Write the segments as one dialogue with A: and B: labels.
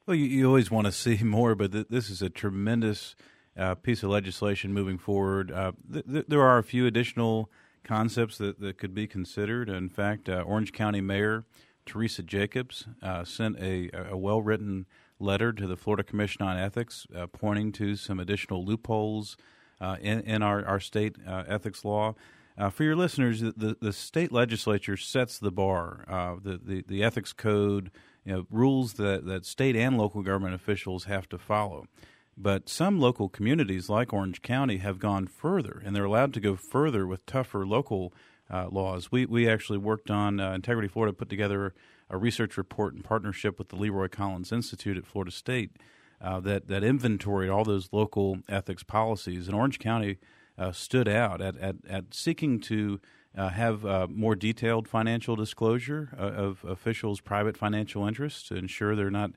A: Well, you always want to see more, but this is a tremendous piece of legislation moving forward. There are a few additional concepts that could be considered. In fact, Orange County Mayor Teresa Jacobs sent a well-written letter to the Florida Commission on Ethics pointing to some additional loopholes in our state ethics law. For your listeners, the state legislature sets the bar. The ethics code, rules that state and local government officials have to follow. But some local communities, like Orange County, have gone further, and they're allowed to go further with tougher local laws. We actually worked on Integrity Florida, put together a research report in partnership with the Leroy Collins Institute at Florida State that inventoried all those local ethics policies. And Orange County stood out at seeking to have more detailed financial disclosure of officials' private financial interests to ensure they're not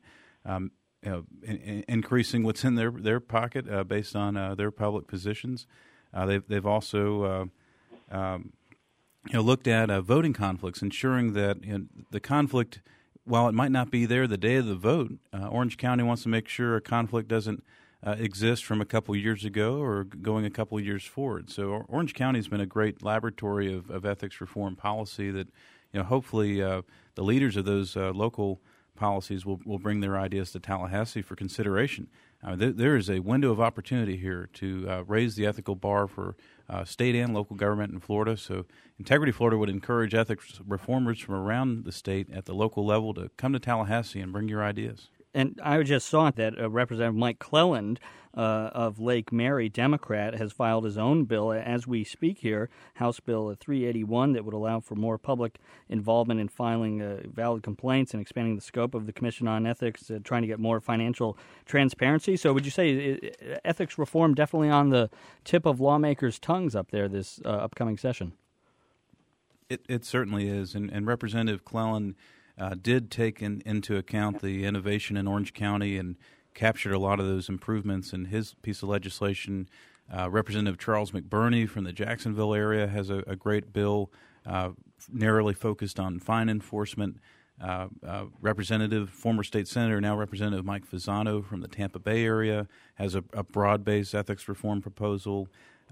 A: increasing what's in their pocket based on their public positions. They've also looked at voting conflicts, ensuring that the conflict, while it might not be there the day of the vote, Orange County wants to make sure a conflict doesn't exist from a couple years ago or going a couple years forward. So Orange County has been a great laboratory of ethics reform policy that, hopefully the leaders of those local policies will bring their ideas to Tallahassee for consideration. There is a window of opportunity here to raise the ethical bar for state and local government in Florida. So Integrity Florida would encourage ethics reformers from around the state at the local level to come to Tallahassee and bring your ideas.
B: And I just saw that Representative Mike Cleland of Lake Mary, Democrat, has filed his own bill as we speak here, House Bill 381, that would allow for more public involvement in filing valid complaints and expanding the scope of the Commission on Ethics, trying to get more financial transparency. So would you say ethics reform definitely on the tip of lawmakers' tongues up there this upcoming session?
A: It certainly is. And Representative Cleland did take into account the innovation in Orange County and captured a lot of those improvements in his piece of legislation. Representative Charles McBurney from the Jacksonville area has a great bill narrowly focused on fine enforcement. Former state senator, now Representative Mike Fasano from the Tampa Bay area has a broad-based ethics reform proposal.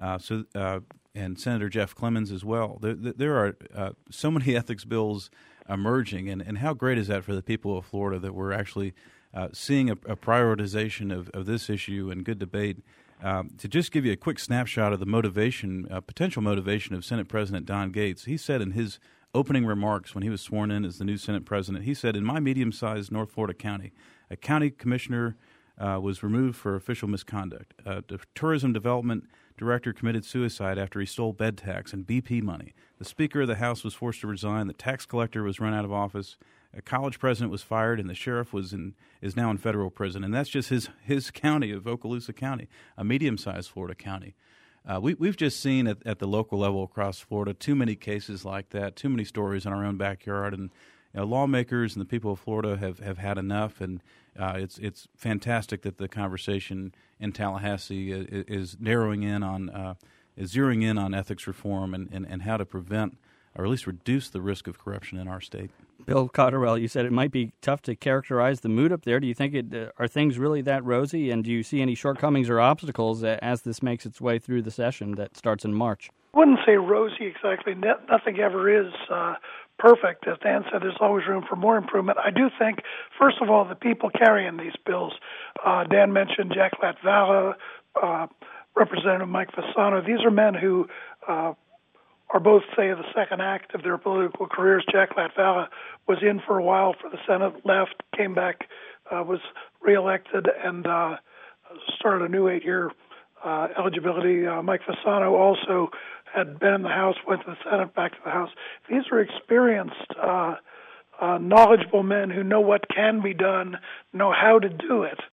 A: And Senator Jeff Clemons as well. There are so many ethics bills emerging, and how great is that for the people of Florida that we're actually seeing a prioritization of this issue and good debate. To just give you a quick snapshot of the potential motivation of Senate President Don Gates, he said in his opening remarks when he was sworn in as the new Senate President, he said, "In my medium-sized North Florida county, a county commissioner was removed for official misconduct. The tourism development director committed suicide after he stole bed tax and BP money. The Speaker of the House was forced to resign. The tax collector was run out of office. A college president was fired, and the sheriff is now in federal prison." And that's just his county of Okaloosa County, a medium-sized Florida county. We've just seen at the local level across Florida too many cases like that, too many stories in our own backyard, and lawmakers and the people of Florida have had enough, and it's fantastic that the conversation in Tallahassee is zeroing in on ethics reform and how to prevent or at least reduce the risk of corruption in our state.
B: Bill Cotterell, you said it might be tough to characterize the mood up there. Do you think are things really that rosy, and do you see any shortcomings or obstacles as this makes its way through the session that starts in March?
C: I wouldn't say rosy exactly. Nothing ever is perfect. As Dan said, there's always room for more improvement. I do think, first of all, the people carrying these bills, Dan mentioned Jack Latvala, Representative Mike Fasano. These are men who are both, say, the second act of their political careers. Jack Latvala was in for a while for the Senate, left, came back, was reelected, and started a new 8-year eligibility. Mike Fasano also had been in the House, went to the Senate, back to the House. These are experienced, knowledgeable men who know what can be done, know how to do it.